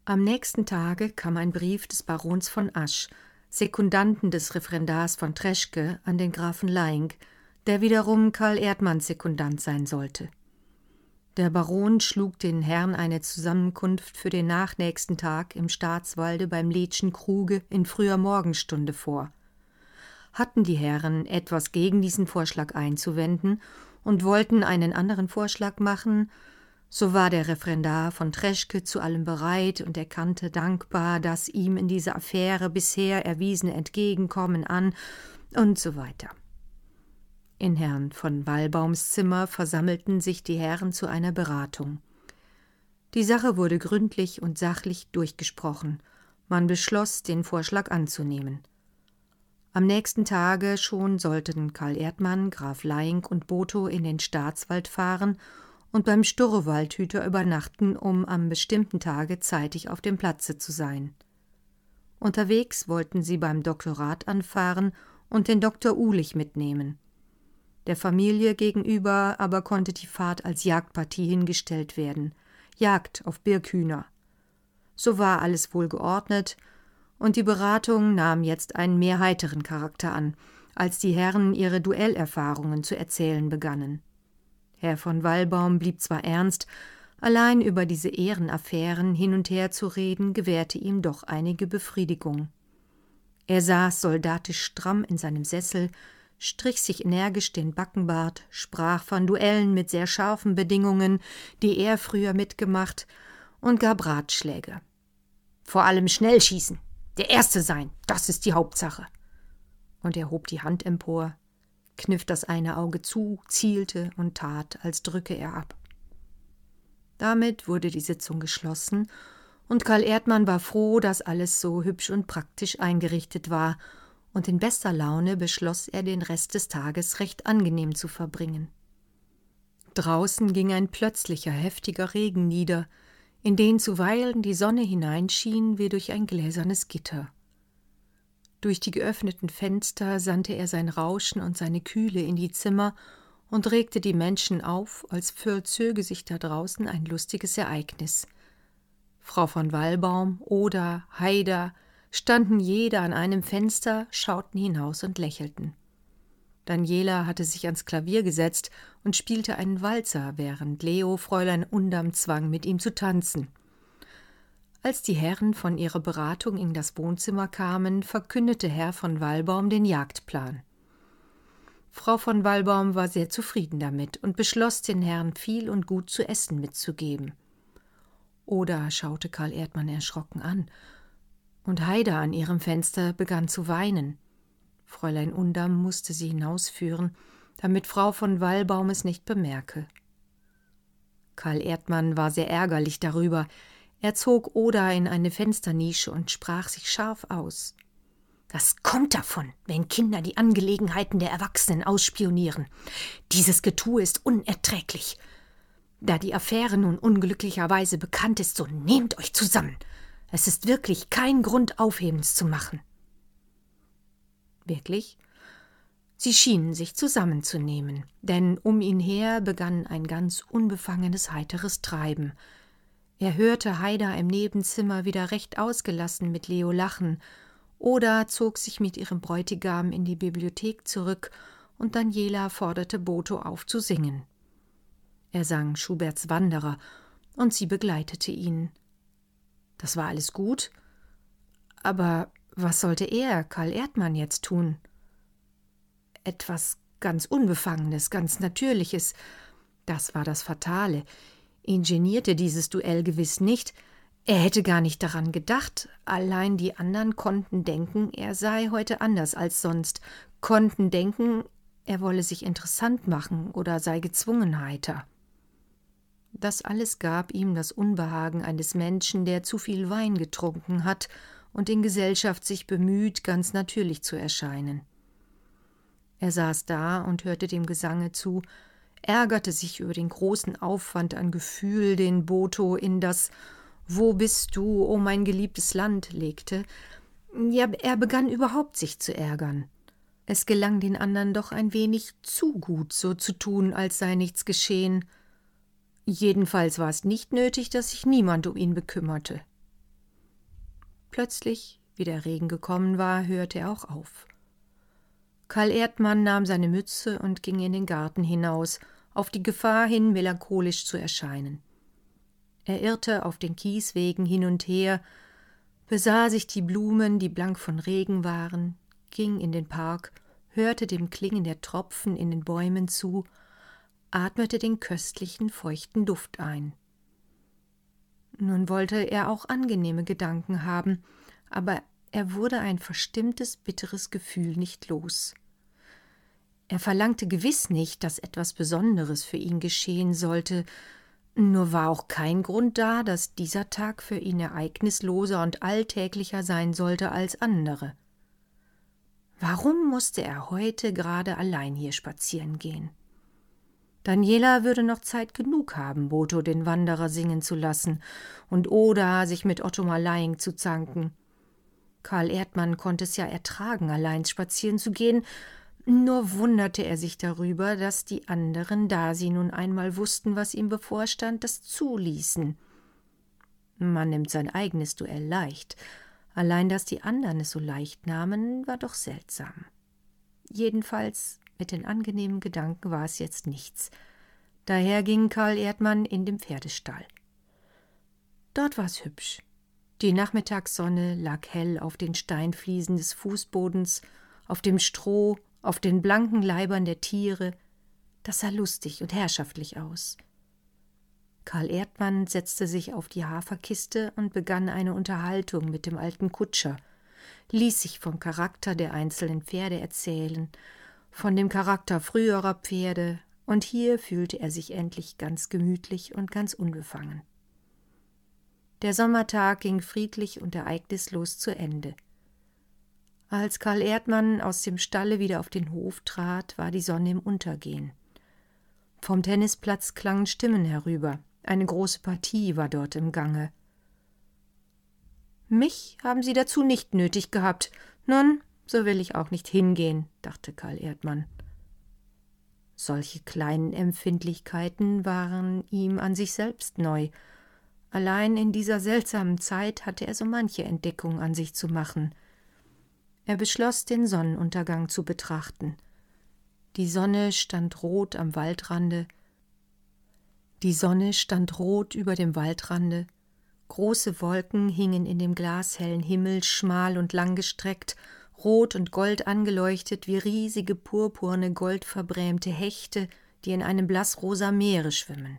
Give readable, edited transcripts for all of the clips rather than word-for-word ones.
Am nächsten Tage kam ein Brief des Barons von Asch, Sekundanten des Referendars von Treschke, an den Grafen Laing, der wiederum Karl Erdmanns Sekundant sein sollte. Der Baron schlug den Herren eine Zusammenkunft für den nachnächsten Tag im Staatswalde beim Letschen Kruge in früher Morgenstunde vor. Hatten die Herren etwas gegen diesen Vorschlag einzuwenden und wollten einen anderen Vorschlag machen, so war der Referendar von Treschke zu allem bereit und erkannte dankbar das ihm in dieser Affäre bisher erwiesene Entgegenkommen an und so weiter. In Herrn von Wallbaums Zimmer versammelten sich die Herren zu einer Beratung. Die Sache wurde gründlich und sachlich durchgesprochen. Man beschloss, den Vorschlag anzunehmen. Am nächsten Tage schon sollten Karl Erdmann, Graf Laing und Botho in den Staatswald fahren und beim Sturrewaldhüter übernachten, um am bestimmten Tage zeitig auf dem Platze zu sein. Unterwegs wollten sie beim Doktorat anfahren und den Doktor Uhlich mitnehmen. Der Familie gegenüber aber konnte die Fahrt als Jagdpartie hingestellt werden, Jagd auf Birkhühner. So war alles wohl geordnet, und die Beratung nahm jetzt einen mehr heiteren Charakter an, als die Herren ihre Duellerfahrungen zu erzählen begannen. Herr von Wallbaum blieb zwar ernst, allein über diese Ehrenaffären hin und her zu reden, gewährte ihm doch einige Befriedigung. Er saß soldatisch stramm in seinem Sessel, strich sich energisch den Backenbart, sprach von Duellen mit sehr scharfen Bedingungen, die er früher mitgemacht, und gab Ratschläge. »Vor allem schnell schießen, der Erste sein, das ist die Hauptsache.« Und er hob die Hand empor, kniff das eine Auge zu, zielte und tat, als drücke er ab. Damit wurde die Sitzung geschlossen, und Karl Erdmann war froh, dass alles so hübsch und praktisch eingerichtet war, und in bester Laune beschloss er, den Rest des Tages recht angenehm zu verbringen. Draußen ging ein plötzlicher, heftiger Regen nieder, in den zuweilen die Sonne hineinschien wie durch ein gläsernes Gitter. Durch die geöffneten Fenster sandte er sein Rauschen und seine Kühle in die Zimmer und regte die Menschen auf, als vollzöge sich da draußen ein lustiges Ereignis. Frau von Wallbaum, Oda, Haida standen jeder an einem Fenster, schauten hinaus und lächelten. Daniela hatte sich ans Klavier gesetzt und spielte einen Walzer, während Leo Fräulein Undam zwang, mit ihm zu tanzen. Als die Herren von ihrer Beratung in das Wohnzimmer kamen, verkündete Herr von Wallbaum den Jagdplan. Frau von Wallbaum war sehr zufrieden damit und beschloss, den Herren viel und gut zu essen mitzugeben. Oda schaute Karl Erdmann erschrocken an, und Haida an ihrem Fenster begann zu weinen. Fräulein Undam musste sie hinausführen, damit Frau von Wallbaum es nicht bemerke. Karl Erdmann war sehr ärgerlich darüber. Er zog Oda in eine Fensternische und sprach sich scharf aus. »Das kommt davon, wenn Kinder die Angelegenheiten der Erwachsenen ausspionieren. Dieses Getue ist unerträglich. Da die Affäre nun unglücklicherweise bekannt ist, so nehmt euch zusammen. Es ist wirklich kein Grund, Aufhebens zu machen.« Wirklich? Sie schienen sich zusammenzunehmen, denn um ihn her begann ein ganz unbefangenes, heiteres Treiben. Er hörte Haida im Nebenzimmer wieder recht ausgelassen mit Leo lachen, Oda zog sich mit ihrem Bräutigam in die Bibliothek zurück, und Daniela forderte Botho auf zu singen. Er sang Schuberts Wanderer, und sie begleitete ihn. Das war alles gut, aber was sollte er, Karl Erdmann, jetzt tun? Etwas ganz Unbefangenes, ganz Natürliches, das war das Fatale. Ihn genierte dieses Duell gewiss nicht, er hätte gar nicht daran gedacht, allein die anderen konnten denken, er sei heute anders als sonst, konnten denken, er wolle sich interessant machen oder sei gezwungen heiter. Das alles gab ihm das Unbehagen eines Menschen, der zu viel Wein getrunken hat und in Gesellschaft sich bemüht, ganz natürlich zu erscheinen. Er saß da und hörte dem Gesange zu, ärgerte sich über den großen Aufwand an Gefühl, den Botho in das »Wo bist du, o mein geliebtes Land« legte. Ja, er begann überhaupt sich zu ärgern. Es gelang den anderen doch ein wenig zu gut, so zu tun, als sei nichts geschehen. Jedenfalls war es nicht nötig, dass sich niemand um ihn bekümmerte. Plötzlich, wie der Regen gekommen war, hörte er auch auf. Karl Erdmann nahm seine Mütze und ging in den Garten hinaus, auf die Gefahr hin, melancholisch zu erscheinen. Er irrte auf den Kieswegen hin und her, besah sich die Blumen, die blank von Regen waren, ging in den Park, hörte dem Klingen der Tropfen in den Bäumen zu, atmete den köstlichen, feuchten Duft ein. Nun wollte er auch angenehme Gedanken haben, aber er wurde ein verstimmtes, bitteres Gefühl nicht los. Er verlangte gewiss nicht, dass etwas Besonderes für ihn geschehen sollte, nur war auch kein Grund da, dass dieser Tag für ihn ereignisloser und alltäglicher sein sollte als andere. Warum musste er heute gerade allein hier spazieren gehen? Daniela würde noch Zeit genug haben, Boto den Wanderer singen zu lassen und Oda sich mit Ottmar Laing zu zanken. Karl Erdmann konnte es ja ertragen, allein spazieren zu gehen, nur wunderte er sich darüber, dass die anderen, da sie nun einmal wussten, was ihm bevorstand, das zuließen. Man nimmt sein eigenes Duell leicht, allein dass die anderen es so leicht nahmen, war doch seltsam. Jedenfalls mit den angenehmen Gedanken war es jetzt nichts. Daher ging Karl Erdmann in den Pferdestall. Dort war es hübsch. Die Nachmittagssonne lag hell auf den Steinfliesen des Fußbodens, auf dem Stroh, auf den blanken Leibern der Tiere. Das sah lustig und herrschaftlich aus. Karl Erdmann setzte sich auf die Haferkiste und begann eine Unterhaltung mit dem alten Kutscher, ließ sich vom Charakter der einzelnen Pferde erzählen, von dem Charakter früherer Pferde, und hier fühlte er sich endlich ganz gemütlich und ganz unbefangen. Der Sommertag ging friedlich und ereignislos zu Ende. Als Karl Erdmann aus dem Stalle wieder auf den Hof trat, war die Sonne im Untergehen. Vom Tennisplatz klangen Stimmen herüber. Eine große Partie war dort im Gange. »Mich haben Sie dazu nicht nötig gehabt. Nun, so will ich auch nicht hingehen«, dachte Karl Erdmann. Solche kleinen Empfindlichkeiten waren ihm an sich selbst neu. Allein in dieser seltsamen Zeit hatte er so manche Entdeckung an sich zu machen. Er beschloss, den Sonnenuntergang zu betrachten. Die Sonne stand rot am Waldrande. Die Sonne stand rot über dem Waldrande. Große Wolken hingen in dem glashellen Himmel, schmal und langgestreckt, rot und gold angeleuchtet wie riesige, purpurne, goldverbrämte Hechte, die in einem blassrosa Meere schwimmen.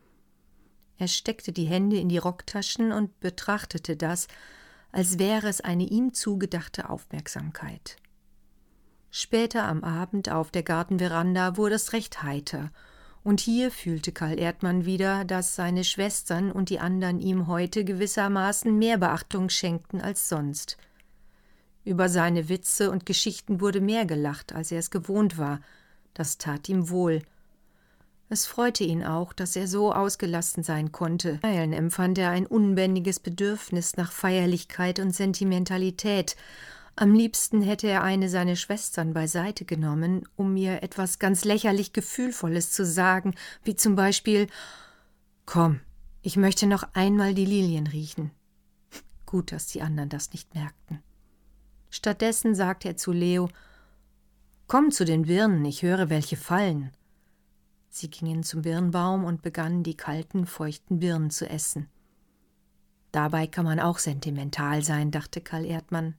Er steckte die Hände in die Rocktaschen und betrachtete das, als wäre es eine ihm zugedachte Aufmerksamkeit. Später am Abend auf der Gartenveranda wurde es recht heiter, und hier fühlte Karl Erdmann wieder, dass seine Schwestern und die anderen ihm heute gewissermaßen mehr Beachtung schenkten als sonst. Über seine Witze und Geschichten wurde mehr gelacht, als er es gewohnt war. Das tat ihm wohl. Es freute ihn auch, dass er so ausgelassen sein konnte. Bisweilen empfand er ein unbändiges Bedürfnis nach Feierlichkeit und Sentimentalität. Am liebsten hätte er eine seiner Schwestern beiseite genommen, um ihr etwas ganz lächerlich Gefühlvolles zu sagen, wie zum Beispiel: »Komm, ich möchte noch einmal die Lilien riechen.« Gut, dass die anderen das nicht merkten. Stattdessen sagte er zu Leo: »Komm zu den Birnen, ich höre, welche fallen.« Sie gingen zum Birnbaum und begannen, die kalten, feuchten Birnen zu essen. Dabei kann man auch sentimental sein, dachte Karl Erdmann.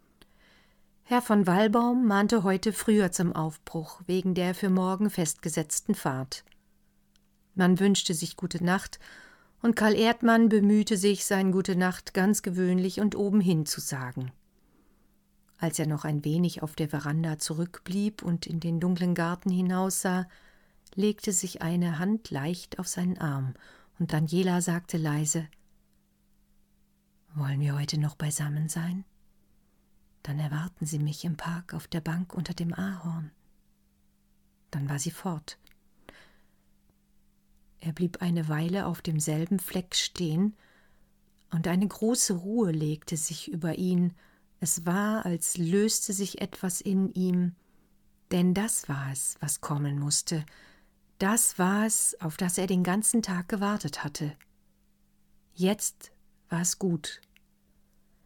Herr von Wallbaum mahnte heute früher zum Aufbruch, wegen der für morgen festgesetzten Fahrt. Man wünschte sich gute Nacht, und Karl Erdmann bemühte sich, sein Gute Nacht ganz gewöhnlich und obenhin zu sagen. Als er noch ein wenig auf der Veranda zurückblieb und in den dunklen Garten hinaussah, legte sich eine Hand leicht auf seinen Arm, und Daniela sagte leise: »Wollen wir heute noch beisammen sein? Dann erwarten Sie mich im Park auf der Bank unter dem Ahorn.« Dann war sie fort. Er blieb eine Weile auf demselben Fleck stehen, und eine große Ruhe legte sich über ihn. Es war, als löste sich etwas in ihm, denn das war es, was kommen musste. Das war es, auf das er den ganzen Tag gewartet hatte. Jetzt war es gut.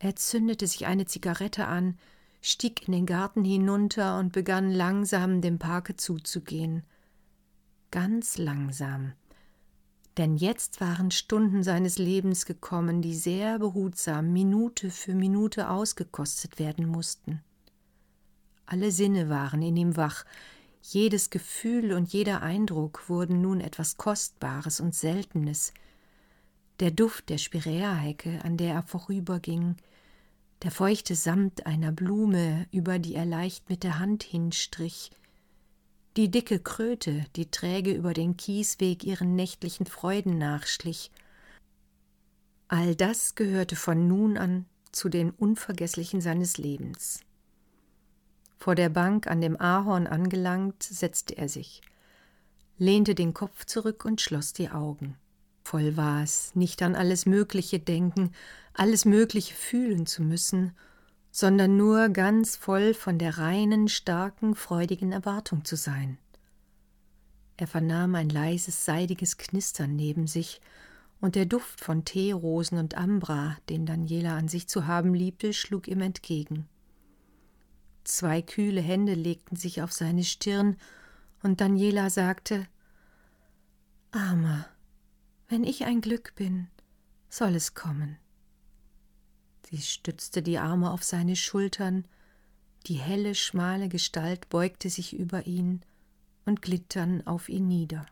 Er zündete sich eine Zigarette an, stieg in den Garten hinunter und begann langsam dem Parke zuzugehen. Ganz langsam. Denn jetzt waren Stunden seines Lebens gekommen, die sehr behutsam Minute für Minute ausgekostet werden mussten. Alle Sinne waren in ihm wach, jedes Gefühl und jeder Eindruck wurden nun etwas Kostbares und Seltenes. Der Duft der Spiräerhecke, an der er vorüberging, der feuchte Samt einer Blume, über die er leicht mit der Hand hinstrich, die dicke Kröte, die träge über den Kiesweg ihren nächtlichen Freuden nachschlich. All das gehörte von nun an zu den Unvergesslichen seines Lebens. Vor der Bank an dem Ahorn angelangt, setzte er sich, lehnte den Kopf zurück und schloss die Augen. Voll war es, nicht an alles Mögliche denken, alles Mögliche fühlen zu müssen, sondern nur ganz voll von der reinen, starken, freudigen Erwartung zu sein. Er vernahm ein leises, seidiges Knistern neben sich, und der Duft von Teerosen und Ambra, den Daniela an sich zu haben liebte, schlug ihm entgegen. 2 kühle Hände legten sich auf seine Stirn, und Daniela sagte: »Armer, wenn ich ein Glück bin, soll es kommen.« Sie stützte die Arme auf seine Schultern, die helle, schmale Gestalt beugte sich über ihn und glitt dann auf ihn nieder.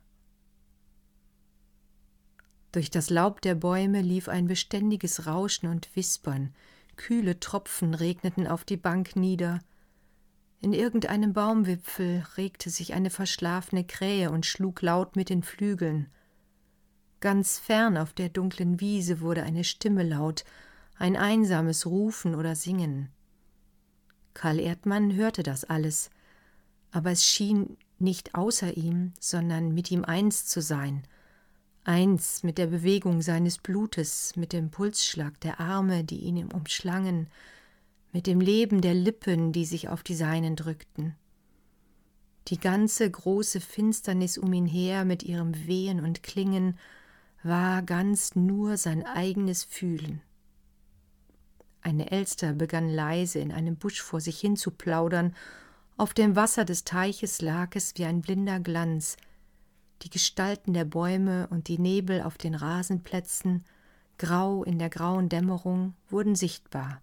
Durch das Laub der Bäume lief ein beständiges Rauschen und Wispern, kühle Tropfen regneten auf die Bank nieder. In irgendeinem Baumwipfel regte sich eine verschlafene Krähe und schlug laut mit den Flügeln. Ganz fern auf der dunklen Wiese wurde eine Stimme laut, ein einsames Rufen oder Singen. Karl Erdmann hörte das alles, aber es schien nicht außer ihm, sondern mit ihm eins zu sein, eins mit der Bewegung seines Blutes, mit dem Pulsschlag der Arme, die ihn umschlangen, mit dem Leben der Lippen, die sich auf die seinen drückten. Die ganze große Finsternis um ihn her mit ihrem Wehen und Klingen war ganz nur sein eigenes Fühlen. Eine Elster begann leise in einem Busch vor sich hin zu plaudern, auf dem Wasser des Teiches lag es wie ein blinder Glanz, die Gestalten der Bäume und die Nebel auf den Rasenplätzen, grau in der grauen Dämmerung, wurden sichtbar.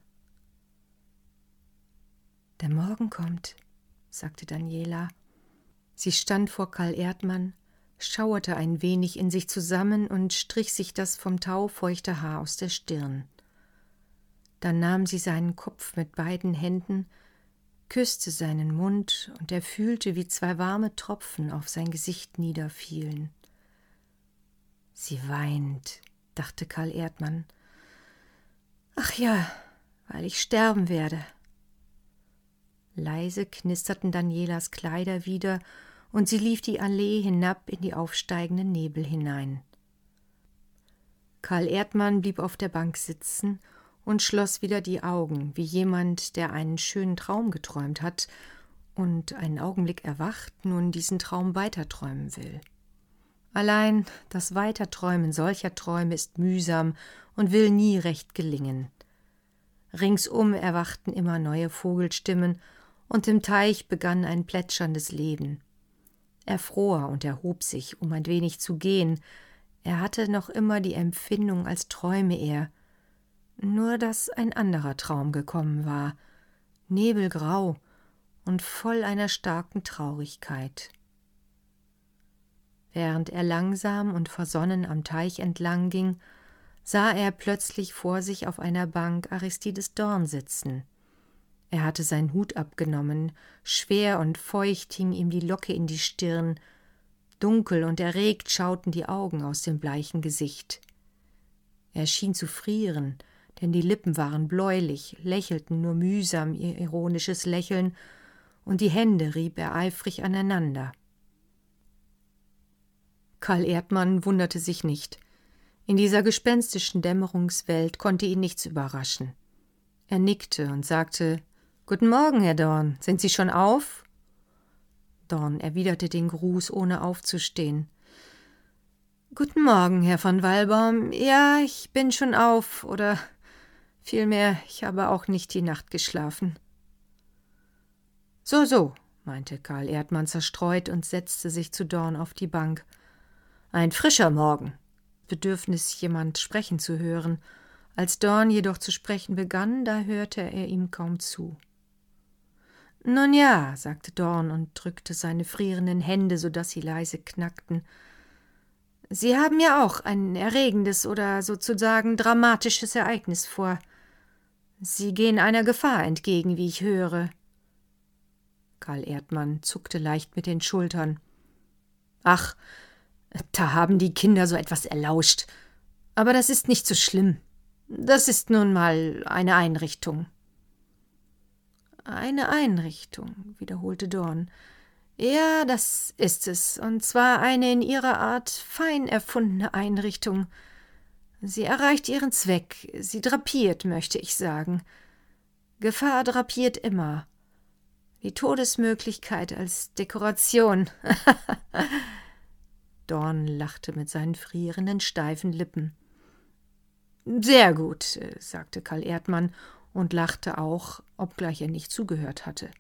»Der Morgen kommt«, sagte Daniela. Sie stand vor Karl Erdmann, schauerte ein wenig in sich zusammen und strich sich das vom Tau feuchte Haar aus der Stirn. Dann nahm sie seinen Kopf mit beiden Händen, küsste seinen Mund, und er fühlte, wie 2 warme Tropfen auf sein Gesicht niederfielen. »Sie weint«, dachte Karl Erdmann. »Ach ja, weil ich sterben werde.« Leise knisterten Danielas Kleider wieder, und sie lief die Allee hinab in die aufsteigenden Nebel hinein. Karl Erdmann blieb auf der Bank sitzen und schloss wieder die Augen, wie jemand, der einen schönen Traum geträumt hat und einen Augenblick erwacht, nun diesen Traum weiterträumen will. Allein das Weiterträumen solcher Träume ist mühsam und will nie recht gelingen. Ringsum erwachten immer neue Vogelstimmen, und im Teich begann ein plätscherndes Leben. Er fror und erhob sich, um ein wenig zu gehen. Er hatte noch immer die Empfindung, als träume er, nur dass ein anderer Traum gekommen war, nebelgrau und voll einer starken Traurigkeit. Während er langsam und versonnen am Teich entlang ging, sah er plötzlich vor sich auf einer Bank Aristides Dorn sitzen. Er hatte seinen Hut abgenommen, schwer und feucht hing ihm die Locke in die Stirn, dunkel und erregt schauten die Augen aus dem bleichen Gesicht. Er schien zu frieren, denn die Lippen waren bläulich, lächelten nur mühsam ihr ironisches Lächeln, und die Hände rieb er eifrig aneinander. Karl Erdmann wunderte sich nicht. In dieser gespenstischen Dämmerungswelt konnte ihn nichts überraschen. Er nickte und sagte: »Guten Morgen, Herr Dorn. Sind Sie schon auf?« Dorn erwiderte den Gruß, ohne aufzustehen. »Guten Morgen, Herr von Walbaum. Ja, ich bin schon auf, oder Vielmehr, ich habe auch nicht die Nacht geschlafen. So, meinte Karl Erdmann zerstreut und setzte sich zu Dorn auf die Bank. Ein frischer Morgen. Bedürfnis, jemand sprechen zu hören. Als Dorn jedoch zu sprechen begann, da hörte er ihm kaum zu. »Nun ja«, sagte Dorn und drückte seine frierenden Hände, so daß sie leise knackten. »Sie haben ja auch ein erregendes oder sozusagen dramatisches Ereignis vor. Sie gehen einer Gefahr entgegen, wie ich höre.« Karl Erdmann zuckte leicht mit den Schultern. »Ach, da haben die Kinder so etwas erlauscht. Aber das ist nicht so schlimm. Das ist nun mal eine Einrichtung.« »Eine Einrichtung«, wiederholte Dorn. »Ja, das ist es, und zwar eine in ihrer Art fein erfundene Einrichtung. Sie erreicht ihren Zweck, sie drapiert, möchte ich sagen. Gefahr drapiert immer. Die Todesmöglichkeit als Dekoration.« Dorn lachte mit seinen frierenden, steifen Lippen. »Sehr gut«, sagte Karl Erdmann und lachte auch, obgleich er nicht zugehört hatte.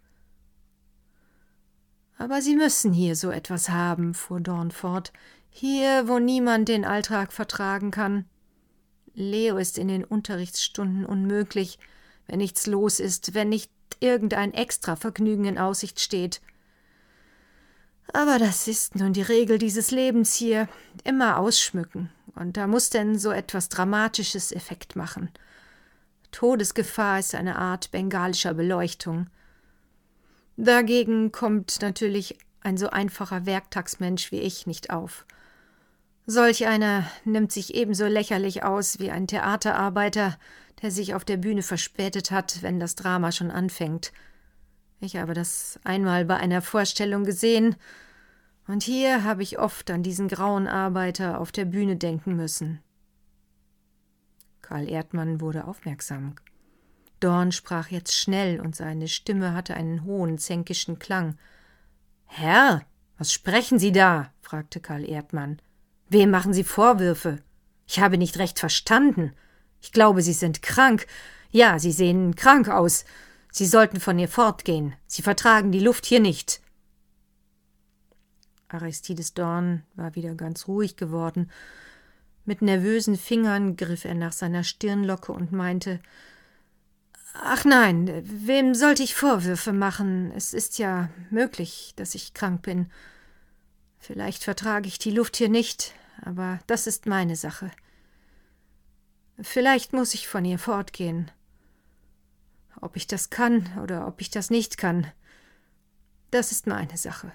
»Aber Sie müssen hier so etwas haben«, fuhr Dorn fort, »hier, wo niemand den Alltag vertragen kann. Leo ist in den Unterrichtsstunden unmöglich, wenn nichts los ist, wenn nicht irgendein Extravergnügen in Aussicht steht. Aber das ist nun die Regel dieses Lebens hier, immer ausschmücken, und da muss denn so etwas Dramatisches Effekt machen. Todesgefahr ist eine Art bengalischer Beleuchtung. Dagegen kommt natürlich ein so einfacher Werktagsmensch wie ich nicht auf. Solch einer nimmt sich ebenso lächerlich aus wie ein Theaterarbeiter, der sich auf der Bühne verspätet hat, wenn das Drama schon anfängt. Ich habe das einmal bei einer Vorstellung gesehen, und hier habe ich oft an diesen grauen Arbeiter auf der Bühne denken müssen.« Karl Erdmann wurde aufmerksam. Dorn sprach jetzt schnell, und seine Stimme hatte einen hohen, zänkischen Klang. »Herr, was sprechen Sie da?« fragte Karl Erdmann. »Wem machen Sie Vorwürfe? Ich habe nicht recht verstanden. Ich glaube, Sie sind krank. Ja, Sie sehen krank aus. Sie sollten von hier fortgehen. Sie vertragen die Luft hier nicht.« Aristides Dorn war wieder ganz ruhig geworden. Mit nervösen Fingern griff er nach seiner Stirnlocke und meinte, »Ach nein, wem sollte ich Vorwürfe machen? Es ist ja möglich, dass ich krank bin. Vielleicht vertrage ich die Luft hier nicht, aber das ist meine Sache. Vielleicht muss ich von ihr fortgehen. Ob ich das kann oder ob ich das nicht kann, das ist meine Sache.«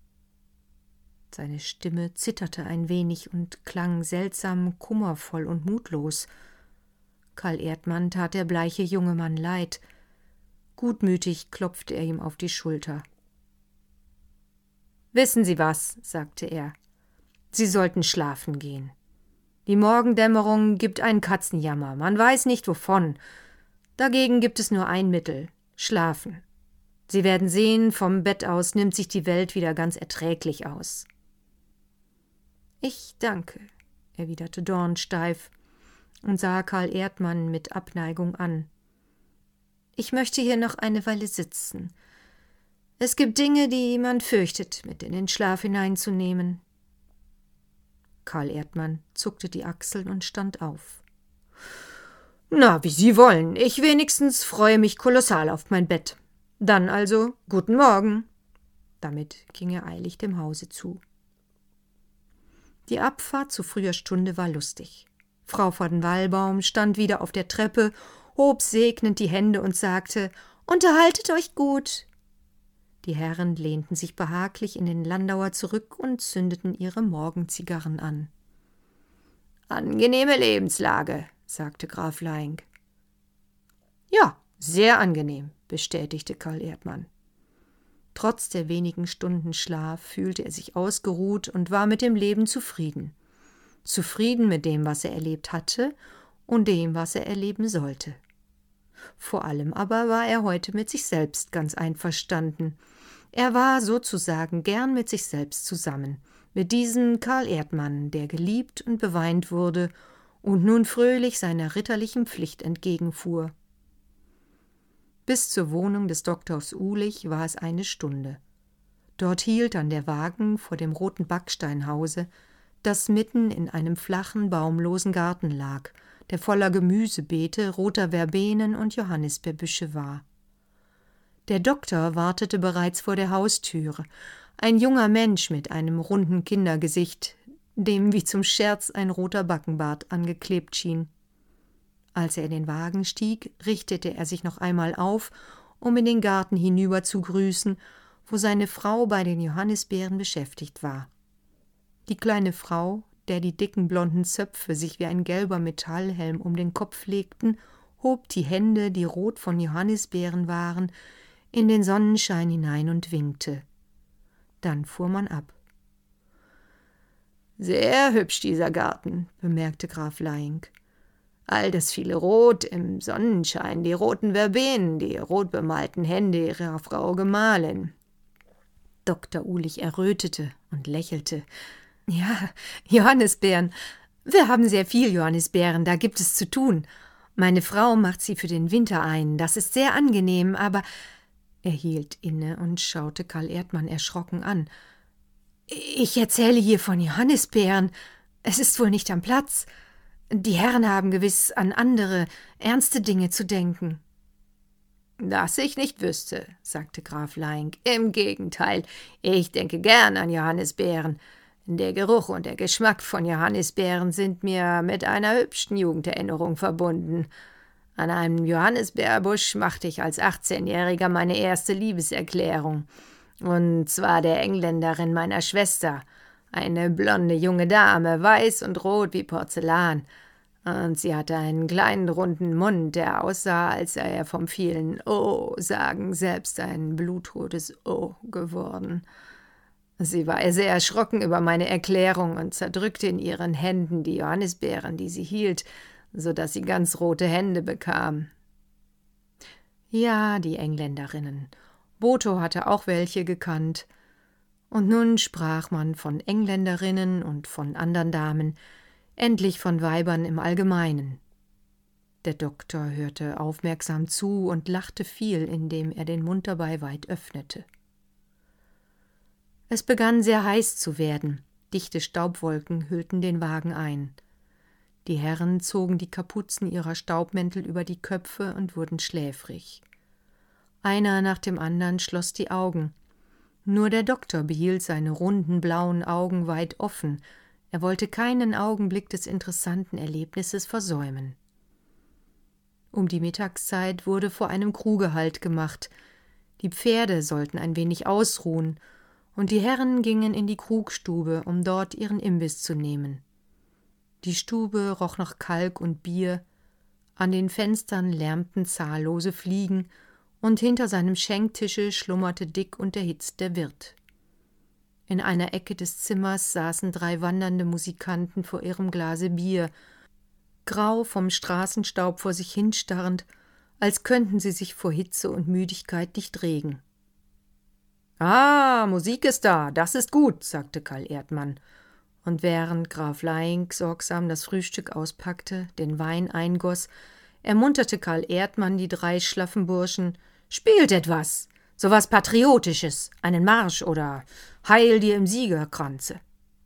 Seine Stimme zitterte ein wenig und klang seltsam kummervoll und mutlos. Karl Erdmann tat der bleiche junge Mann leid. Gutmütig klopfte er ihm auf die Schulter. »Wissen Sie was«, sagte er, »Sie sollten schlafen gehen. Die Morgendämmerung gibt einen Katzenjammer, man weiß nicht wovon. Dagegen gibt es nur ein Mittel, schlafen. Sie werden sehen, vom Bett aus nimmt sich die Welt wieder ganz erträglich aus.« »Ich danke«, erwiderte Dorn steif und sah Karl Erdmann mit Abneigung an. »Ich möchte hier noch eine Weile sitzen. Es gibt Dinge, die man fürchtet, mit in den Schlaf hineinzunehmen.« Karl Erdmann zuckte die Achseln und stand auf. »Na, wie Sie wollen. Ich wenigstens freue mich kolossal auf mein Bett. Dann also guten Morgen.« Damit ging er eilig dem Hause zu. Die Abfahrt zu früher Stunde war lustig. Frau von Wallbaum stand wieder auf der Treppe, hob segnend die Hände und sagte, »Unterhaltet euch gut.« Die Herren lehnten sich behaglich in den Landauer zurück und zündeten ihre Morgenzigarren an. »Angenehme Lebenslage«, sagte Graf Laing. »Ja, sehr angenehm«, bestätigte Karl Erdmann. Trotz der wenigen Stunden Schlaf fühlte er sich ausgeruht und war mit dem Leben zufrieden. Zufrieden mit dem, was er erlebt hatte und dem, was er erleben sollte. Vor allem aber war er heute mit sich selbst ganz einverstanden. Er war sozusagen gern mit sich selbst zusammen, mit diesem Karl Erdmann, der geliebt und beweint wurde und nun fröhlich seiner ritterlichen Pflicht entgegenfuhr. Bis zur Wohnung des Doktors Ulich war es 1 Stunde. Dort hielt dann der Wagen vor dem roten Backsteinhause, das mitten in einem flachen, baumlosen Garten lag, der voller Gemüsebeete, roter Verbenen und Johannisbeerbüsche war. Der Doktor wartete bereits vor der Haustüre, ein junger Mensch mit einem runden Kindergesicht, dem wie zum Scherz ein roter Backenbart angeklebt schien. Als er in den Wagen stieg, richtete er sich noch einmal auf, um in den Garten hinüber zu grüßen, wo seine Frau bei den Johannisbeeren beschäftigt war. Die kleine Frau, der die dicken blonden Zöpfe sich wie ein gelber Metallhelm um den Kopf legten, hob die Hände, die rot von Johannisbeeren waren, in den Sonnenschein hinein und winkte. Dann fuhr man ab. »Sehr hübsch, dieser Garten«, bemerkte Graf Laing. »All das viele Rot im Sonnenschein, die roten Verbenen, die rot bemalten Hände ihrer Frau Gemahlin.« Dr. Ulich errötete und lächelte. »Ja, Johannisbeeren. Wir haben sehr viel Johannisbeeren, da gibt es zu tun. Meine Frau macht sie für den Winter ein, das ist sehr angenehm, aber…« Er hielt inne und schaute Karl Erdmann erschrocken an. »Ich erzähle hier von Johannisbeeren. Es ist wohl nicht am Platz. Die Herren haben gewiss an andere, ernste Dinge zu denken.« »Dass ich nicht wüsste«, sagte Graf Laing. »Im Gegenteil, ich denke gern an Johannisbeeren. Der Geruch und der Geschmack von Johannisbeeren sind mir mit einer hübschen Jugenderinnerung verbunden. An einem Johannisbeerbusch machte ich als 18-Jähriger meine erste Liebeserklärung. Und zwar der Engländerin meiner Schwester, eine blonde junge Dame, weiß und rot wie Porzellan. Und sie hatte einen kleinen, runden Mund, der aussah, als sei er vom vielen Oh-Sagen selbst ein blutrotes O geworden. Sie war sehr erschrocken über meine Erklärung und zerdrückte in ihren Händen die Johannisbeeren, die sie hielt, so dass sie ganz rote Hände bekam. Ja, die Engländerinnen. Botho hatte auch welche gekannt. Und nun sprach man von Engländerinnen und von andern Damen, endlich von Weibern im Allgemeinen. Der Doktor hörte aufmerksam zu und lachte viel, indem er den Mund dabei weit öffnete. Es begann sehr heiß zu werden, dichte Staubwolken hüllten den Wagen ein. Die Herren zogen die Kapuzen ihrer Staubmäntel über die Köpfe und wurden schläfrig. Einer nach dem anderen schloss die Augen. Nur der Doktor behielt seine runden, blauen Augen weit offen. Er wollte keinen Augenblick des interessanten Erlebnisses versäumen. Um die Mittagszeit wurde vor einem Kruge Halt gemacht. Die Pferde sollten ein wenig ausruhen, und die Herren gingen in die Krugstube, um dort ihren Imbiss zu nehmen. Die Stube roch nach Kalk und Bier, an den Fenstern lärmten zahllose Fliegen, und hinter seinem Schenktische schlummerte dick und erhitzt der Wirt. In einer Ecke des Zimmers saßen 3 wandernde Musikanten vor ihrem Glase Bier, grau vom Straßenstaub vor sich hinstarrend, als könnten sie sich vor Hitze und Müdigkeit nicht regen. »Ah, Musik ist da, das ist gut«, sagte Karl Erdmann, und während Graf Laing sorgsam das Frühstück auspackte, den Wein eingoss, ermunterte Karl Erdmann die 3 schlaffen Burschen: »Spielt etwas, so was Patriotisches, einen Marsch oder »Heil dir im Siegerkranze«.«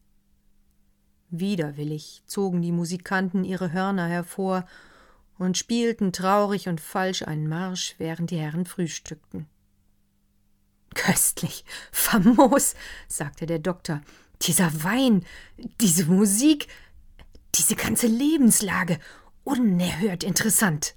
Widerwillig zogen die Musikanten ihre Hörner hervor und spielten traurig und falsch einen Marsch, während die Herren frühstückten. »Köstlich, famos«, sagte der Doktor, »dieser Wein, diese Musik, diese ganze Lebenslage, unerhört interessant.«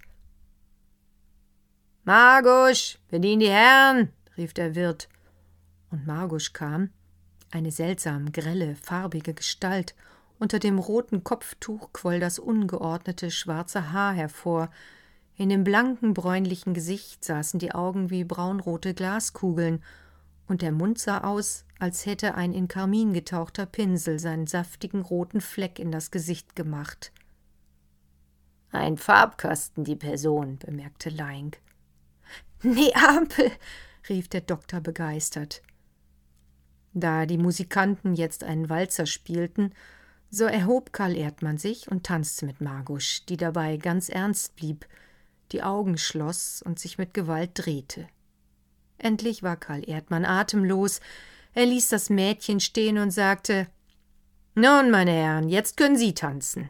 »Margusch, bedien die Herren«, rief der Wirt, und Margusch kam, eine seltsam grelle, farbige Gestalt. Unter dem roten Kopftuch quoll das ungeordnete schwarze Haar hervor. In dem blanken, bräunlichen Gesicht saßen die Augen wie braunrote Glaskugeln, und der Mund sah aus, als hätte ein in Karmin getauchter Pinsel seinen saftigen roten Fleck in das Gesicht gemacht. »Ein Farbkasten, die Person«, bemerkte Laing. »Neapel«, rief der Doktor begeistert. Da die Musikanten jetzt einen Walzer spielten, So erhob Karl Erdmann sich und tanzte mit Margusch, die dabei ganz ernst blieb, die Augen schloss und sich mit Gewalt drehte. Endlich war Karl Erdmann atemlos. Er ließ das Mädchen stehen und sagte: »Nun, meine Herren, jetzt können Sie tanzen.«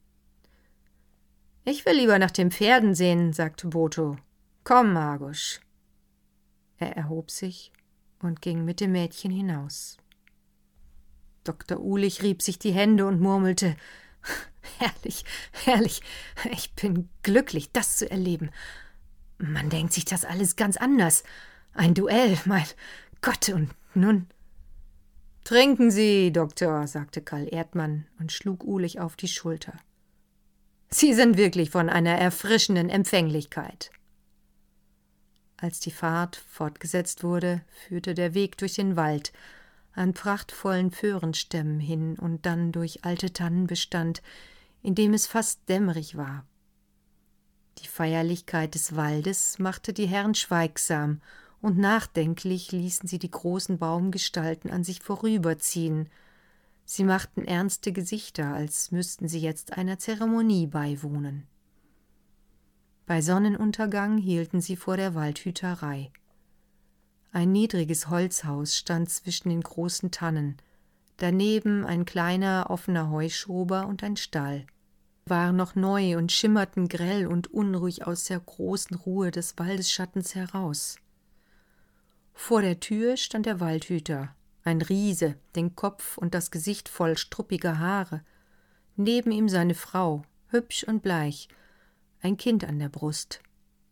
»Ich will lieber nach den Pferden sehen«, sagte Botho. »Komm, Margusch.« Er erhob sich und ging mit dem Mädchen hinaus. Dr. Uhlich rieb sich die Hände und murmelte: »Herrlich, herrlich, ich bin glücklich, das zu erleben. Man denkt sich das alles ganz anders. Ein Duell, mein Gott, und nun?« »Trinken Sie, Doktor«, sagte Karl Erdmann und schlug Uhlich auf die Schulter. »Sie sind wirklich von einer erfrischenden Empfänglichkeit.« Als die Fahrt fortgesetzt wurde, führte der Weg durch den Wald, an prachtvollen Föhrenstämmen hin und dann durch alte Tannenbestand, in dem es fast dämmerig war. Die Feierlichkeit des Waldes machte die Herren schweigsam, und nachdenklich ließen sie die großen Baumgestalten an sich vorüberziehen. Sie machten ernste Gesichter, als müssten sie jetzt einer Zeremonie beiwohnen. Bei Sonnenuntergang hielten sie vor der Waldhüterei. Ein niedriges Holzhaus stand zwischen den großen Tannen, daneben ein kleiner offener Heuschober und ein Stall. Waren noch neu und schimmerten grell und unruhig aus der großen Ruhe des Waldesschattens heraus. Vor der Tür stand der Waldhüter, ein Riese, den Kopf und das Gesicht voll struppiger Haare, neben ihm seine Frau, hübsch und bleich, ein Kind an der Brust.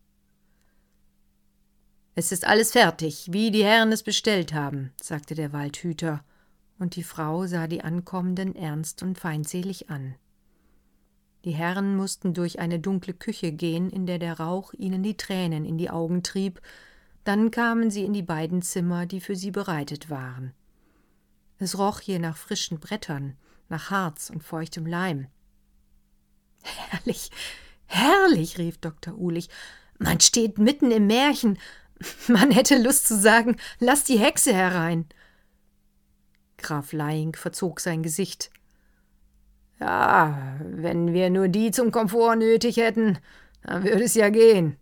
»Es ist alles fertig, wie die Herren es bestellt haben«, sagte der Waldhüter, und die Frau sah die Ankommenden ernst und feindselig an. Die Herren mussten durch eine dunkle Küche gehen, in der Rauch ihnen die Tränen in die Augen trieb. Dann kamen sie in die beiden Zimmer, die für sie bereitet waren. Es roch hier nach frischen Brettern, nach Harz und feuchtem Leim. »Herrlich, herrlich«, rief Dr. Uhlich, »man steht mitten im Märchen. Man hätte Lust zu sagen, lass die Hexe herein.« Graf Laing verzog sein Gesicht. »Ja, wenn wir nur die zum Komfort nötig hätten, dann würde es ja gehen.«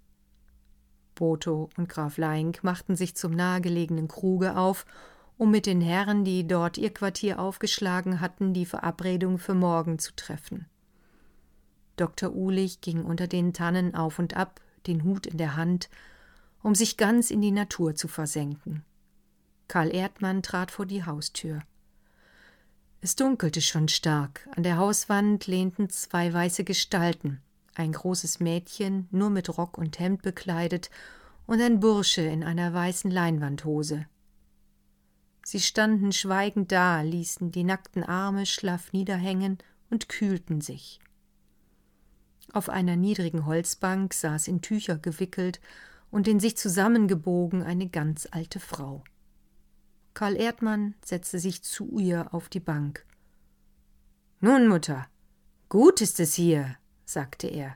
Botho und Graf Laing machten sich zum nahegelegenen Kruge auf, um mit den Herren, die dort ihr Quartier aufgeschlagen hatten, die Verabredung für morgen zu treffen. Dr. Uhlich ging unter den Tannen auf und ab, den Hut in der Hand, um sich ganz in die Natur zu versenken. Karl Erdmann trat vor die Haustür. Es dunkelte schon stark. An der Hauswand lehnten zwei weiße Gestalten, ein großes Mädchen, nur mit Rock und Hemd bekleidet, und ein Bursche in einer weißen Leinwandhose. Sie standen schweigend da, ließen die nackten Arme schlaff niederhängen und kühlten sich. Auf einer niedrigen Holzbank saß in Tücher gewickelt und in sich zusammengebogen eine ganz alte Frau. Karl Erdmann setzte sich zu ihr auf die Bank. »Nun, Mutter, gut ist es hier«, sagte er.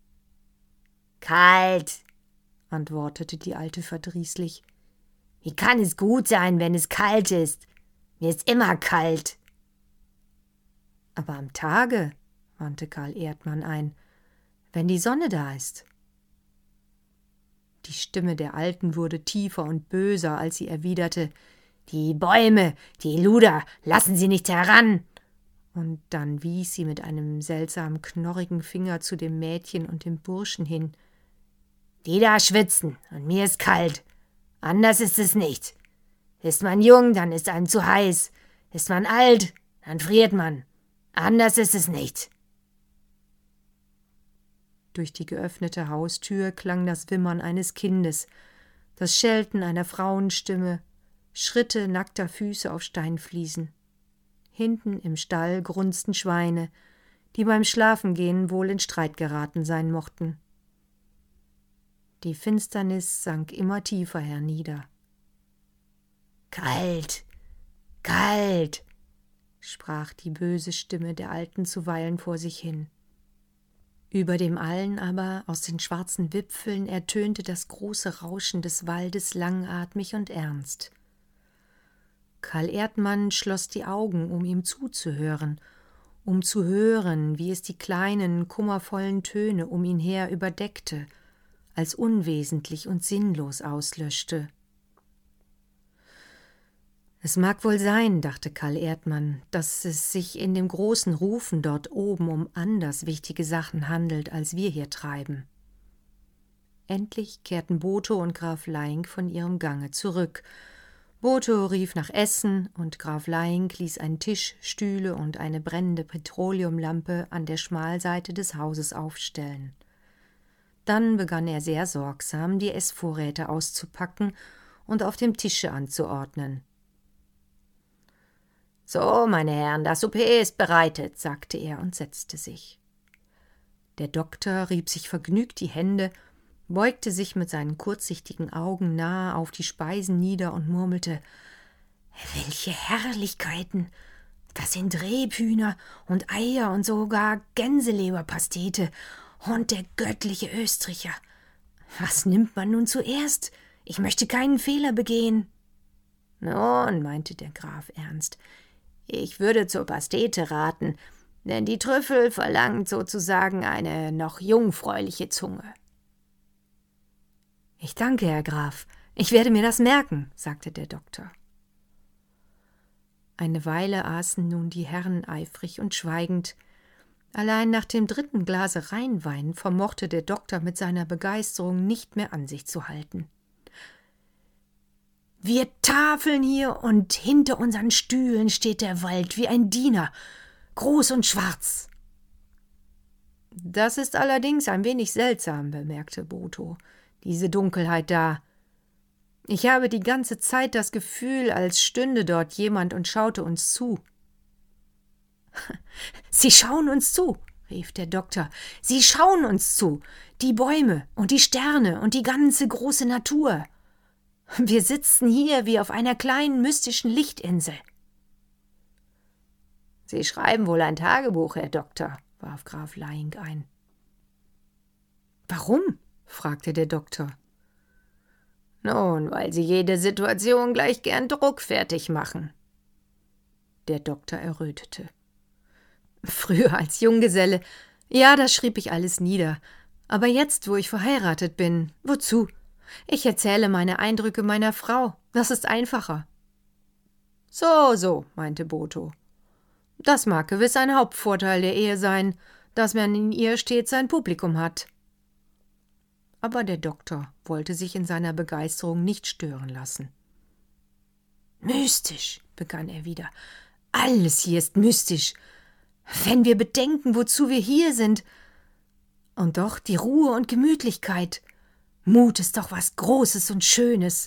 »Kalt«, antwortete die Alte verdrießlich. »Wie kann es gut sein, wenn es kalt ist? Mir ist immer kalt.« »Aber am Tage«, wandte Karl Erdmann ein, »wenn die Sonne da ist.« Die Stimme der Alten wurde tiefer und böser, als sie erwiderte: »Die Bäume, die Luder, lassen Sie nicht heran!« Und dann wies sie mit einem seltsam knorrigen Finger zu dem Mädchen und dem Burschen hin. »Die da schwitzen, und mir ist kalt. Anders ist es nicht. Ist man jung, dann ist einem zu heiß. Ist man alt, dann friert man. Anders ist es nicht.« Durch die geöffnete Haustür klang das Wimmern eines Kindes, das Schelten einer Frauenstimme, Schritte nackter Füße auf Steinfliesen. Hinten im Stall grunzten Schweine, die beim Schlafengehen wohl in Streit geraten sein mochten. Die Finsternis sank immer tiefer hernieder. »Kalt, kalt«, sprach die böse Stimme der Alten zuweilen vor sich hin. Über dem allen aber, aus den schwarzen Wipfeln, ertönte das große Rauschen des Waldes langatmig und ernst. Karl Erdmann schloss die Augen, um ihm zuzuhören, um zu hören, wie es die kleinen, kummervollen Töne um ihn her überdeckte, als unwesentlich und sinnlos auslöschte. Es mag wohl sein, dachte Karl Erdmann, dass es sich in dem großen Rufen dort oben um anders wichtige Sachen handelt, als wir hier treiben. Endlich kehrten Botho und Graf Laing von ihrem Gange zurück. Botho rief nach Essen und Graf Laing ließ einen Tisch, Stühle und eine brennende Petroleumlampe an der Schmalseite des Hauses aufstellen. Dann begann er sehr sorgsam, die Essvorräte auszupacken und auf dem Tische anzuordnen. »So, meine Herren, das Souper ist bereitet«, sagte er und setzte sich. Der Doktor rieb sich vergnügt die Hände, beugte sich mit seinen kurzsichtigen Augen nahe auf die Speisen nieder und murmelte: »Welche Herrlichkeiten! Das sind Rebhühner und Eier und sogar Gänseleberpastete und der göttliche Österreicher. Was nimmt man nun zuerst? Ich möchte keinen Fehler begehen.« »Nun«, meinte der Graf ernst, »ich würde zur Pastete raten, denn die Trüffel verlangt sozusagen eine noch jungfräuliche Zunge.« »Ich danke, Herr Graf. Ich werde mir das merken«, sagte der Doktor. Eine Weile aßen nun die Herren eifrig und schweigend. Allein nach dem 3. Glase Rheinwein vermochte der Doktor mit seiner Begeisterung nicht mehr an sich zu halten. »Wir tafeln hier und hinter unseren Stühlen steht der Wald wie ein Diener, groß und schwarz.« »Das ist allerdings ein wenig seltsam«, bemerkte Botho, »diese Dunkelheit da. Ich habe die ganze Zeit das Gefühl, als stünde dort jemand und schaute uns zu.« »Sie schauen uns zu«, rief der Doktor, »Sie schauen uns zu, die Bäume und die Sterne und die ganze große Natur. Wir sitzen hier wie auf einer kleinen mystischen Lichtinsel.« »Sie schreiben wohl ein Tagebuch, Herr Doktor«, warf Graf Laing ein. »Warum?« fragte der Doktor. »Nun, weil Sie jede Situation gleich gern druckfertig machen.« Der Doktor errötete. »Früher als Junggeselle, ja, das schrieb ich alles nieder. Aber jetzt, wo ich verheiratet bin, wozu? Ich erzähle meine Eindrücke meiner Frau, das ist einfacher.« »So«, meinte Botho. »Das mag gewiss ein Hauptvorteil der Ehe sein, dass man in ihr stets ein Publikum hat.« Aber der Doktor wollte sich in seiner Begeisterung nicht stören lassen. »Mystisch«, begann er wieder, »alles hier ist mystisch. Wenn wir bedenken, wozu wir hier sind. Und doch die Ruhe und Gemütlichkeit. Mut ist doch was Großes und Schönes.«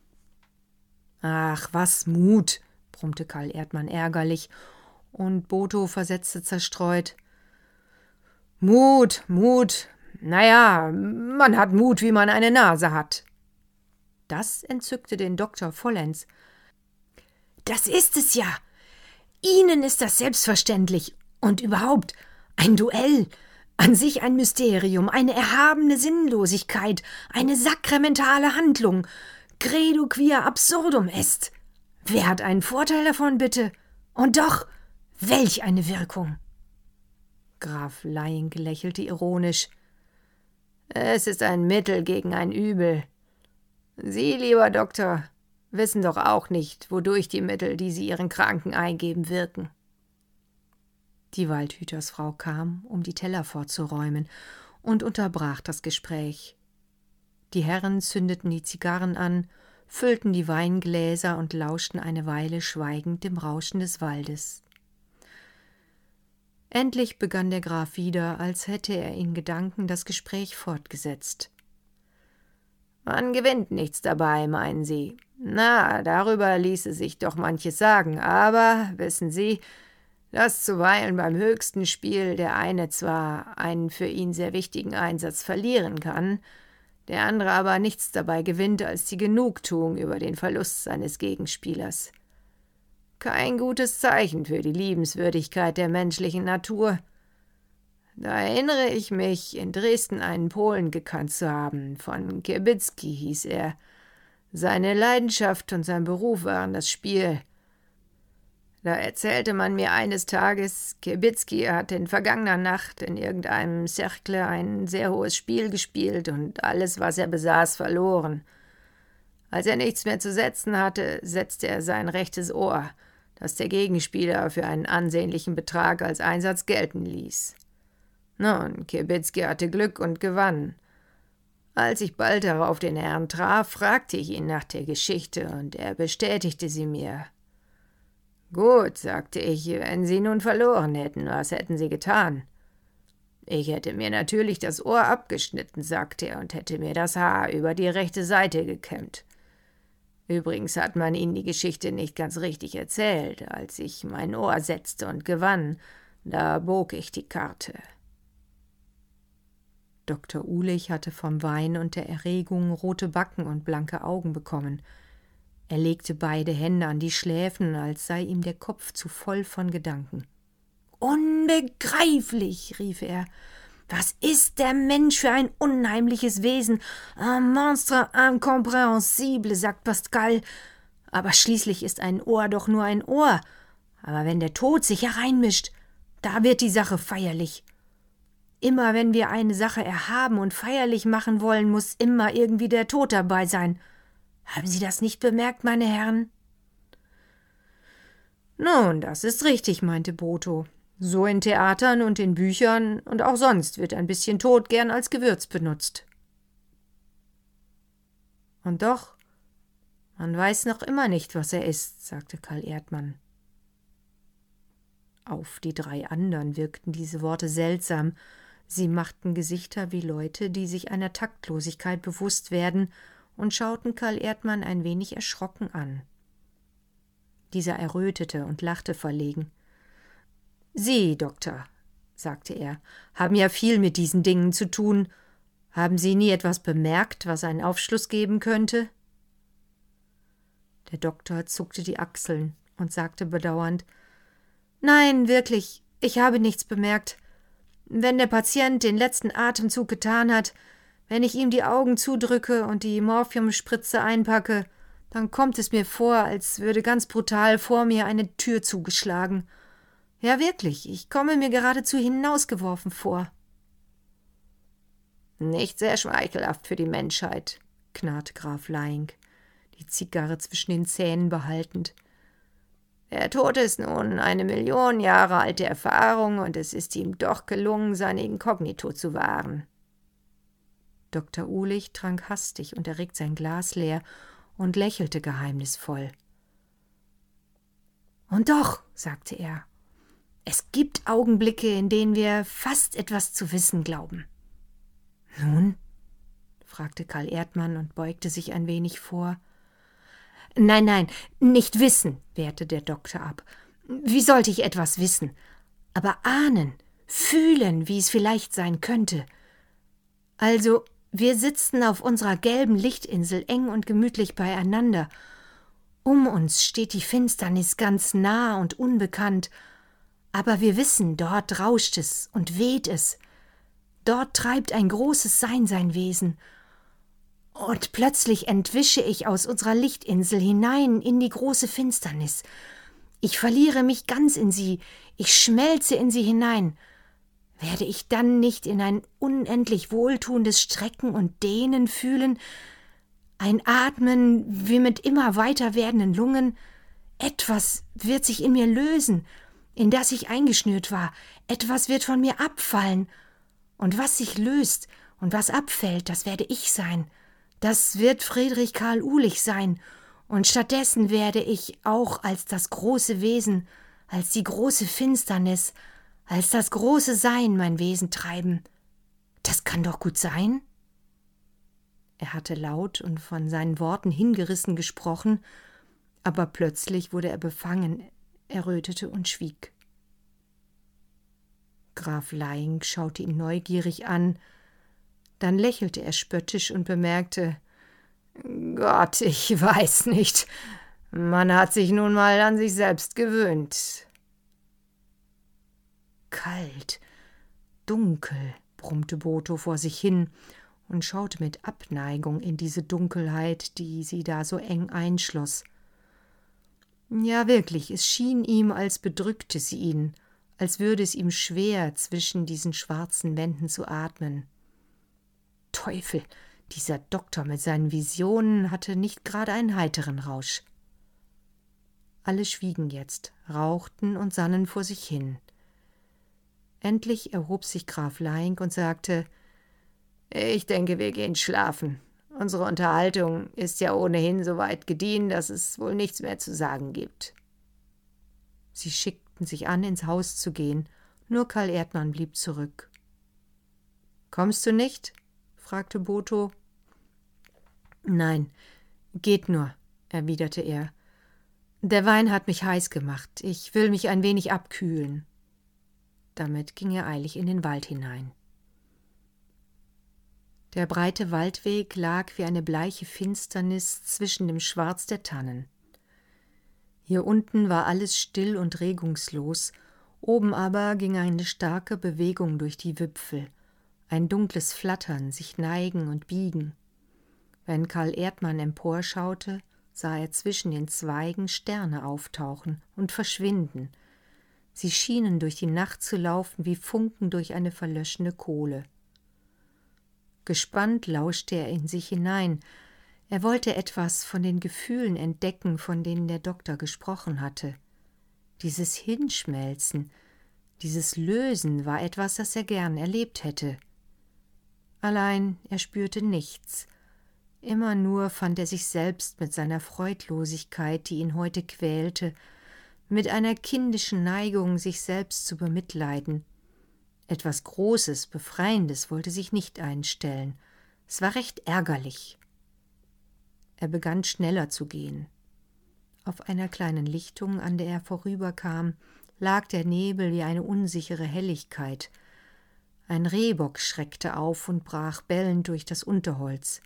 »Ach, was Mut«, brummte Karl Erdmann ärgerlich, und Botho versetzte zerstreut: »Mut, naja, man hat Mut, wie man eine Nase hat.« Das entzückte den Doktor vollends. »Das ist es ja. Ihnen ist das selbstverständlich. Und überhaupt, ein Duell, an sich ein Mysterium, eine erhabene Sinnlosigkeit, eine sakramentale Handlung. Credo quia absurdum est. Wer hat einen Vorteil davon, bitte? Und doch, welch eine Wirkung!« Graf Laing lächelte ironisch. »Es ist ein Mittel gegen ein Übel. Sie, lieber Doktor, wissen doch auch nicht, wodurch die Mittel, die Sie Ihren Kranken eingeben, wirken.« Die Waldhütersfrau kam, um die Teller fortzuräumen, und unterbrach das Gespräch. Die Herren zündeten die Zigarren an, füllten die Weingläser und lauschten eine Weile schweigend dem Rauschen des Waldes. Endlich begann der Graf wieder, als hätte er in Gedanken das Gespräch fortgesetzt. »Man gewinnt nichts dabei, meinen Sie? Na, darüber ließe sich doch manches sagen, aber, wissen Sie, dass zuweilen beim höchsten Spiel der eine zwar einen für ihn sehr wichtigen Einsatz verlieren kann, der andere aber nichts dabei gewinnt als die Genugtuung über den Verlust seines Gegenspielers. Kein gutes Zeichen für die Liebenswürdigkeit der menschlichen Natur. Da erinnere ich mich, in Dresden einen Polen gekannt zu haben, von Kiebitzki hieß er. Seine Leidenschaft und sein Beruf waren das Spiel. Da erzählte man mir eines Tages, Kibitzki hat in vergangener Nacht in irgendeinem Cercle ein sehr hohes Spiel gespielt und alles, was er besaß, verloren. Als er nichts mehr zu setzen hatte, setzte er sein rechtes Ohr, das der Gegenspieler für einen ansehnlichen Betrag als Einsatz gelten ließ. Nun, Kibitzki hatte Glück und gewann. Als ich bald darauf den Herrn traf, fragte ich ihn nach der Geschichte, und er bestätigte sie mir. »Gut«, sagte ich, »wenn Sie nun verloren hätten, was hätten Sie getan?« »Ich hätte mir natürlich das Ohr abgeschnitten«, sagte er, »und hätte mir das Haar über die rechte Seite gekämmt. Übrigens hat man Ihnen die Geschichte nicht ganz richtig erzählt. Als ich mein Ohr setzte und gewann, da bog ich die Karte.« Dr. Uhlich hatte vom Wein und der Erregung rote Backen und blanke Augen bekommen. Er legte beide Hände an die Schläfen, als sei ihm der Kopf zu voll von Gedanken. »Unbegreiflich«, rief er. »Was ist der Mensch für ein unheimliches Wesen? Un monstre incompréhensible, sagt Pascal. Aber schließlich ist ein Ohr doch nur ein Ohr. Aber wenn der Tod sich hereinmischt, da wird die Sache feierlich. Immer wenn wir eine Sache erhaben und feierlich machen wollen, muss immer irgendwie der Tod dabei sein. Haben Sie das nicht bemerkt, meine Herren?« »Nun, das ist richtig«, meinte Botho. »So in Theatern und in Büchern und auch sonst wird ein bisschen Tod gern als Gewürz benutzt.« »Und doch, man weiß noch immer nicht, was er ist«, sagte Karl Erdmann. Auf die drei anderen wirkten diese Worte seltsam. Sie machten Gesichter wie Leute, die sich einer Taktlosigkeit bewusst werden, und schauten Karl Erdmann ein wenig erschrocken an. Dieser errötete und lachte verlegen. »Sie, Doktor«, sagte er, »haben ja viel mit diesen Dingen zu tun. Haben Sie nie etwas bemerkt, was einen Aufschluss geben könnte?« Der Doktor zuckte die Achseln und sagte bedauernd, »Nein, wirklich, ich habe nichts bemerkt. Wenn der Patient den letzten Atemzug getan hat, wenn ich ihm die Augen zudrücke und die Morphiumspritze einpacke, dann kommt es mir vor, als würde ganz brutal vor mir eine Tür zugeschlagen. Ja, wirklich, ich komme mir geradezu hinausgeworfen vor.« »Nicht sehr schmeichelhaft für die Menschheit«, knarrte Graf Laing, die Zigarre zwischen den Zähnen behaltend. »Der Tod ist nun eine Million Jahre alte Erfahrung, und es ist ihm doch gelungen, sein Inkognito zu wahren.« Dr. Uhlich trank hastig und erregt sein Glas leer und lächelte geheimnisvoll. »Und doch«, sagte er, »es gibt Augenblicke, in denen wir fast etwas zu wissen glauben.« »Nun?«, fragte Karl Erdmann und beugte sich ein wenig vor. »Nein, nicht wissen«, wehrte der Doktor ab. »Wie sollte ich etwas wissen? Aber ahnen, fühlen, wie es vielleicht sein könnte. Also, wir sitzen auf unserer gelben Lichtinsel eng und gemütlich beieinander. Um uns steht die Finsternis ganz nah und unbekannt, aber wir wissen, dort rauscht es und weht es. Dort treibt ein großes Sein sein Wesen. Und plötzlich entwische ich aus unserer Lichtinsel hinein in die große Finsternis. Ich verliere mich ganz in sie, ich schmelze in sie hinein. Werde ich dann nicht in ein unendlich wohltuendes Strecken und Dehnen fühlen, ein Atmen wie mit immer weiter werdenden Lungen? Etwas wird sich in mir lösen, in das ich eingeschnürt war, etwas wird von mir abfallen. Und was sich löst und was abfällt, das werde ich sein. Das wird Friedrich Karl Uhlich sein, und stattdessen werde ich auch als das große Wesen, als die große Finsternis, als das große Sein mein Wesen treiben. Das kann doch gut sein?« Er hatte laut und von seinen Worten hingerissen gesprochen, aber plötzlich wurde er befangen, errötete und schwieg. Graf Laing schaute ihn neugierig an, dann lächelte er spöttisch und bemerkte, »Gott, ich weiß nicht. Man hat sich nun mal an sich selbst gewöhnt.« »Kalt, dunkel«, brummte Botho vor sich hin und schaute mit Abneigung in diese Dunkelheit, die sie da so eng einschloss. Ja, wirklich, es schien ihm, als bedrückte sie ihn, als würde es ihm schwer, zwischen diesen schwarzen Wänden zu atmen. Teufel, dieser Doktor mit seinen Visionen hatte nicht gerade einen heiteren Rausch. Alle schwiegen jetzt, rauchten und sannen vor sich hin. Endlich erhob sich Graf Laing und sagte: »Ich denke, wir gehen schlafen. Unsere Unterhaltung ist ja ohnehin so weit gediehen, dass es wohl nichts mehr zu sagen gibt.« Sie schickten sich an, ins Haus zu gehen, nur Karl Erdmann blieb zurück. »Kommst du nicht?« fragte Botho. »Nein, geht nur«, erwiderte er. »Der Wein hat mich heiß gemacht. Ich will mich ein wenig abkühlen.« Damit ging er eilig in den Wald hinein. Der breite Waldweg lag wie eine bleiche Finsternis zwischen dem Schwarz der Tannen. Hier unten war alles still und regungslos, oben aber ging eine starke Bewegung durch die Wipfel, ein dunkles Flattern, sich neigen und biegen. Wenn Karl Erdmann emporschaute, sah er zwischen den Zweigen Sterne auftauchen und verschwinden. Sie schienen durch die Nacht zu laufen wie Funken durch eine verlöschende Kohle. Gespannt lauschte er in sich hinein. Er wollte etwas von den Gefühlen entdecken, von denen der Doktor gesprochen hatte. Dieses Hinschmelzen, dieses Lösen war etwas, das er gern erlebt hätte. Allein er spürte nichts. Immer nur fand er sich selbst mit seiner Freudlosigkeit, die ihn heute quälte, mit einer kindischen Neigung, sich selbst zu bemitleiden. Etwas Großes, Befreiendes wollte sich nicht einstellen. Es war recht ärgerlich. Er begann schneller zu gehen. Auf einer kleinen Lichtung, an der er vorüberkam, lag der Nebel wie eine unsichere Helligkeit. Ein Rehbock schreckte auf und brach bellend durch das Unterholz.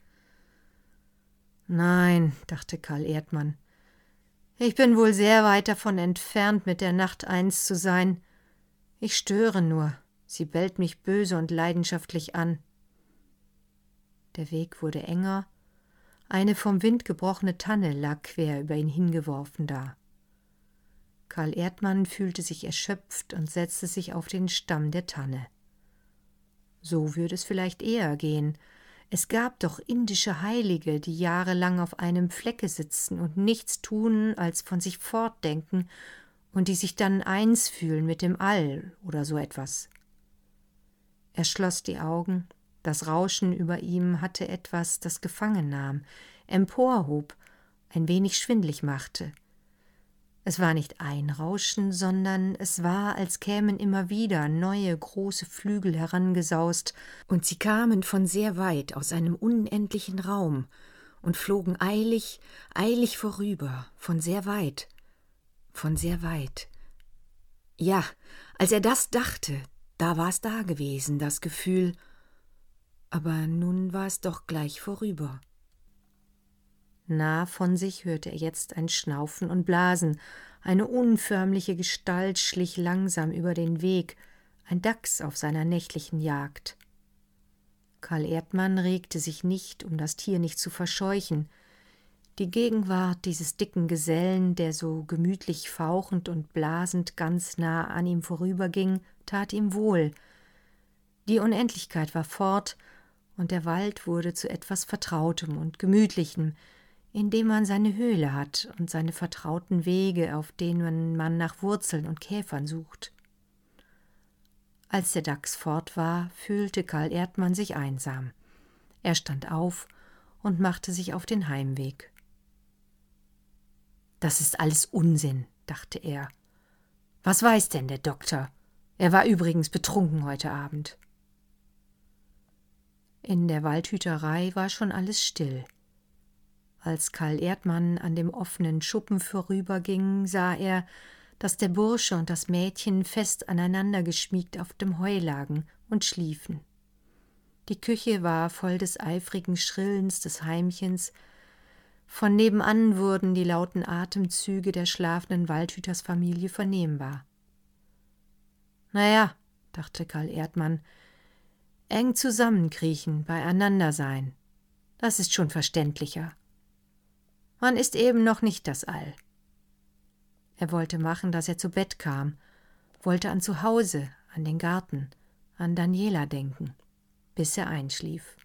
»Nein«, dachte Karl Erdmann, »ich bin wohl sehr weit davon entfernt, mit der Nacht eins zu sein. Ich störe nur, sie bellt mich böse und leidenschaftlich an.« Der Weg wurde enger, eine vom Wind gebrochene Tanne lag quer über ihn hingeworfen da. Karl Erdmann fühlte sich erschöpft und setzte sich auf den Stamm der Tanne. So würde es vielleicht eher gehen. Es gab doch indische Heilige, die jahrelang auf einem Flecke sitzen und nichts tun, als von sich fortdenken, und die sich dann eins fühlen mit dem All oder so etwas. Er schloss die Augen. Das Rauschen über ihm hatte etwas, das gefangen nahm, emporhob, ein wenig schwindlig machte. Es war nicht ein Rauschen, sondern es war, als kämen immer wieder neue, große Flügel herangesaust, und sie kamen von sehr weit aus einem unendlichen Raum und flogen eilig, eilig vorüber, von sehr weit. Ja, als er das dachte, da war es da gewesen, das Gefühl, aber nun war es doch gleich vorüber. Nah von sich hörte er jetzt ein Schnaufen und Blasen. Eine unförmliche Gestalt schlich langsam über den Weg, ein Dachs auf seiner nächtlichen Jagd. Karl Erdmann regte sich nicht, um das Tier nicht zu verscheuchen. Die Gegenwart dieses dicken Gesellen, der so gemütlich fauchend und blasend ganz nah an ihm vorüberging, tat ihm wohl. Die Unendlichkeit war fort, und der Wald wurde zu etwas Vertrautem und Gemütlichem, in dem man seine Höhle hat und seine vertrauten Wege, auf denen man nach Wurzeln und Käfern sucht. Als der Dachs fort war, fühlte Karl Erdmann sich einsam. Er stand auf und machte sich auf den Heimweg. »Das ist alles Unsinn«, dachte er. »Was weiß denn der Doktor? Er war übrigens betrunken heute Abend.« In der Waldhüterei war schon alles still. Als Karl Erdmann an dem offenen Schuppen vorüberging, sah er, dass der Bursche und das Mädchen fest aneinander geschmiegt auf dem Heu lagen und schliefen. Die Küche war voll des eifrigen Schrillens des Heimchens. Von nebenan wurden die lauten Atemzüge der schlafenden Waldhütersfamilie vernehmbar. »Na ja«, dachte Karl Erdmann, »eng zusammenkriechen, beieinander sein, das ist schon verständlicher. Man ist eben noch nicht das All.« Er wollte machen, dass er zu Bett kam, wollte an zu Hause, an den Garten, an Daniela denken, bis er einschlief.